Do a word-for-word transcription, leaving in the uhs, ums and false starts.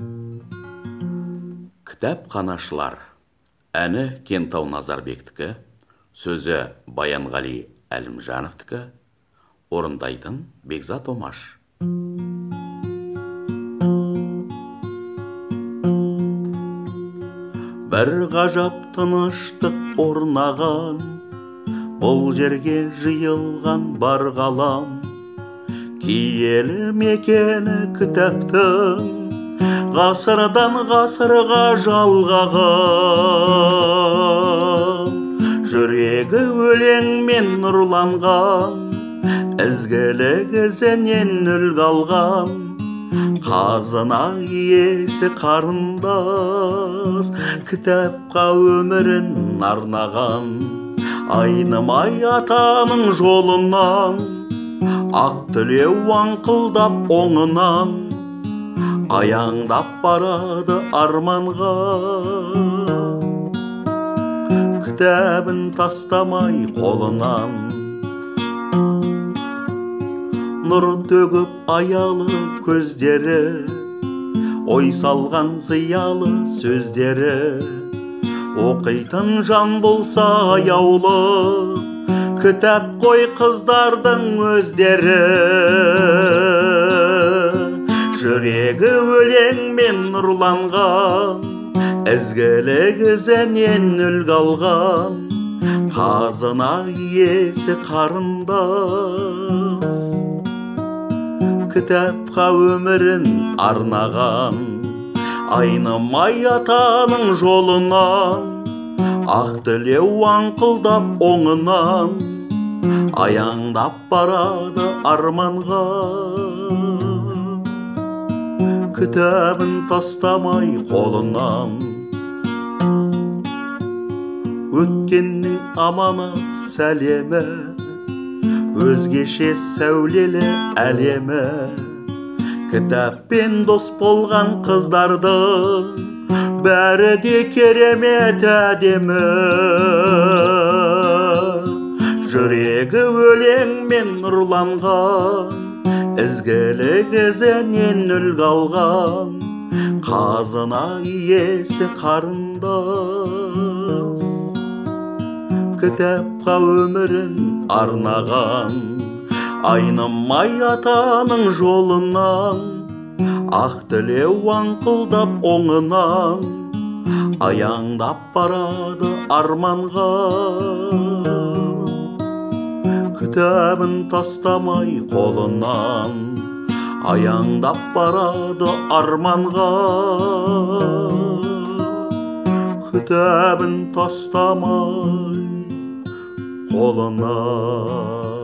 Кітапханашылар. Әні Кентау Назарбектікі, сөзі Баянғали Әлімжановтікі, орындайтын Бекзат Омаш. Бір ғажап тыныштық орнаған, бұл жерге жиылған бар ғалам. Киелі мекені кітаптың, ғасырдан ғасырға жалғаған. Жүрегі өлеңмен нұрланған, ізгілік ізінен үлгі алған. Қазына иесі қарындас, кітапқа өмірін арнаған. Айнымай атаның жолынан, ақ тілеу аңқылдап оңынан, аяңдап барады арманға. Кітабын тастамай қолынан, нұр төгіп аялы көздері, ой салған зиялы сөздері. Оқитын жан болса аяулы, кітап қой қыздардың өздері. Жүрегі өлеңмен нұрланған, ізгілік ізінен үлгі алған. Қазына иесі қарындас, кітапқа өмірін арнаған. Айнымай атаның жолынан, ақ тілеу аңқылдап оңынан, аяңдап барады арманға. Кітабын тастамай қолынан, өткеннің аманат сәлемі, өзгеше сәулелі әлемі. Кітаппен дос болған қыздардың, бәрі де керемет әдемі. Жүрегі өлеңмен нұрланған, ізгілік ізінен үлгі алған. Қазына иесі қарындас, кітапқа өмірін арнаған. Айнымай атаның жолынан, ақ тілеу аңқылдап оңынан, аяңдап барады арманға. Кітабын тастамай қолынан, аяңдап барады арманға. Кітабын тастамай қолынан.